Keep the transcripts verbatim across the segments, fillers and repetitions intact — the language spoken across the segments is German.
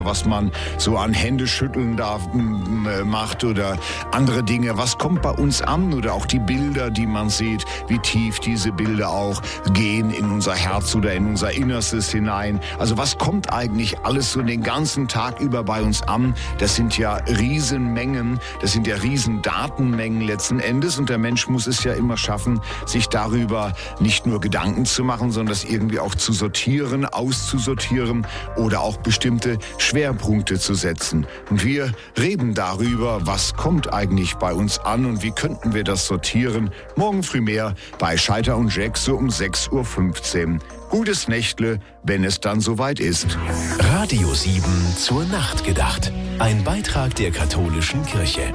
was man so an Händeschütteln da äh, macht oder andere Dinge. Was kommt bei uns an? Oder auch die Bilder, die man sieht, wie tief diese Bilder auch gehen in unser Herz oder in unser Innerstes hinein. Also was kommt eigentlich alles so den ganzen Tag über bei uns an? Das sind ja Riesenmengen, das sind ja Riesendatenmengen letzten Endes und der Mensch muss es ja immer schaffen, sich darüber nicht nur Gedanken zu machen, sondern das irgendwie auch zu sortieren, auszusortieren oder auch bestimmte Schwerpunkte zu setzen. Und wir reden darüber, was kommt eigentlich bei uns an und wie könnten wir das sortieren. Morgen früh mehr bei Scheiter und Jack so um sechs Uhr fünfzehn. Gutes Nächtle, wenn es dann soweit ist. Radio sieben zur Nacht gedacht. Ein Beitrag der katholischen Kirche.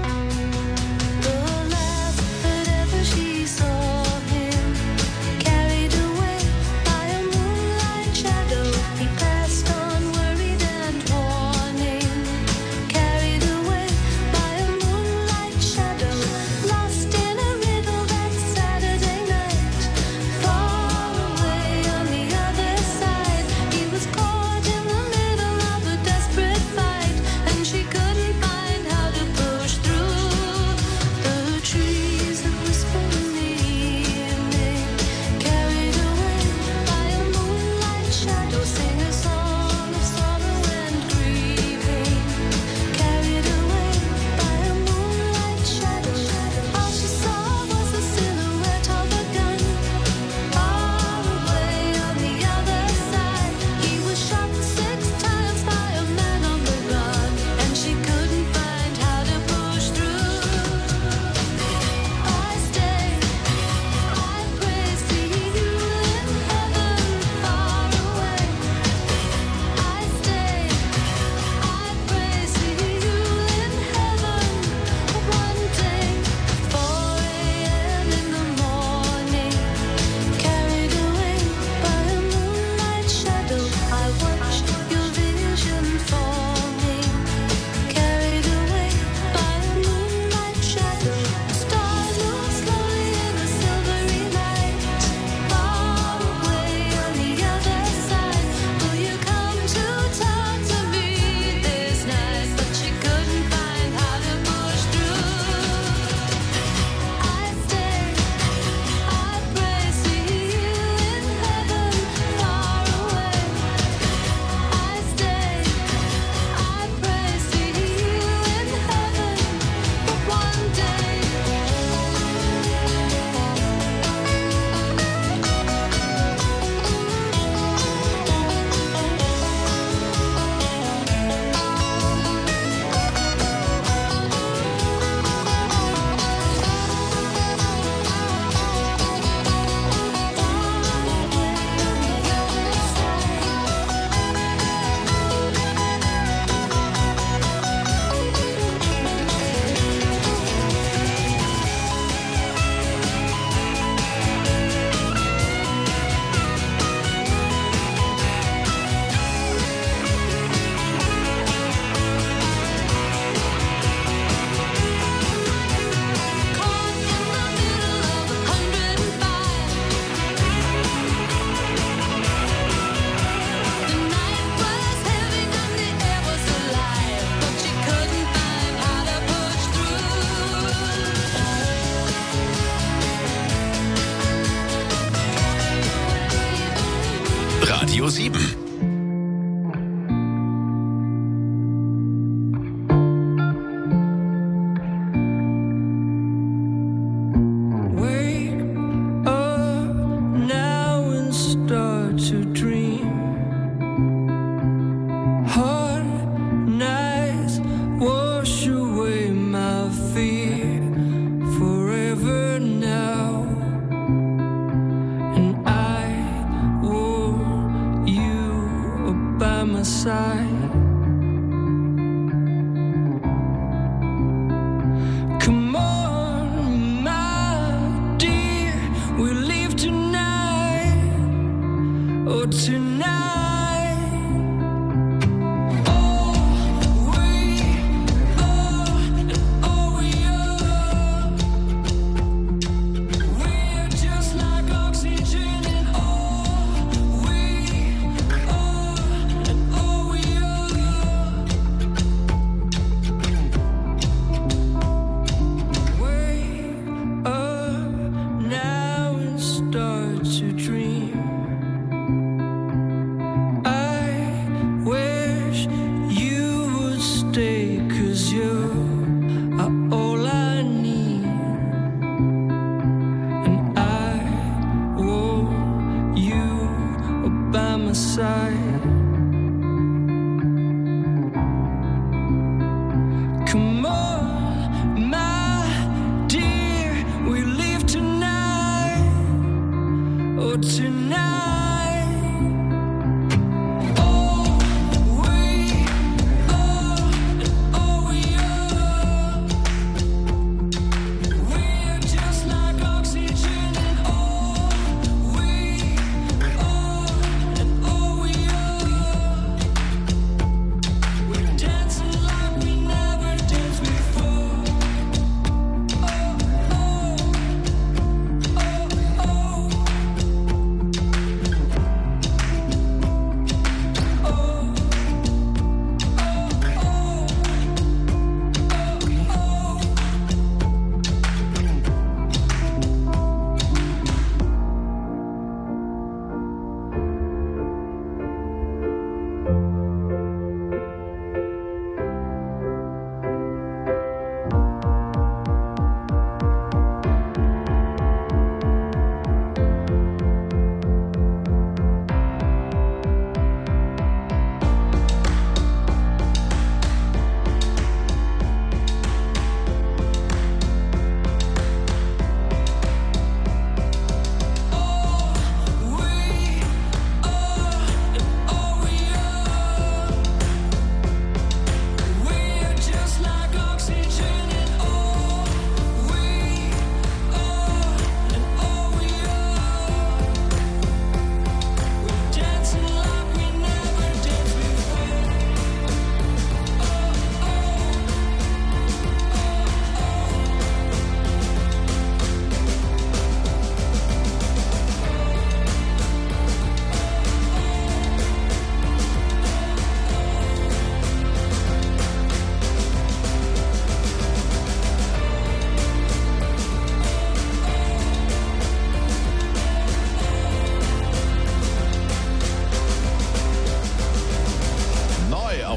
Radio sieben.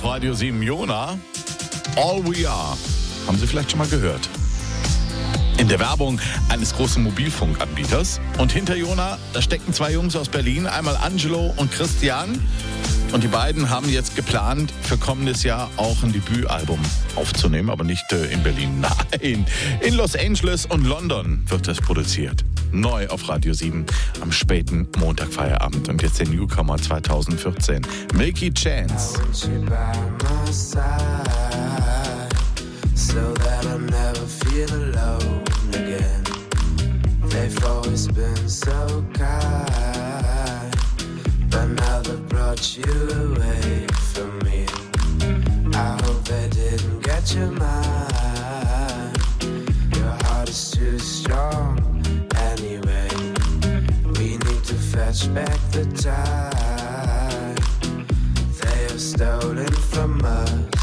auf Radio sieben Jona. All We Are. Haben Sie vielleicht schon mal gehört? In der Werbung eines großen Mobilfunkanbieters. Und hinter Jona, da stecken zwei Jungs aus Berlin, einmal Angelo und Christian. Und die beiden haben jetzt geplant, für kommendes Jahr auch ein Debütalbum aufzunehmen, aber nicht äh, in Berlin, nein. In Los Angeles und London wird das produziert. Neu auf Radio sieben am späten Montagfeierabend. Und jetzt der Newcomer zwanzig vierzehn, Milky Chance. So that I'll never feel alone again. They've always been so kind, but now they've brought you away from me. I hope they didn't get your mind. Your heart is too strong anyway. We need to fetch back the time they have stolen from us.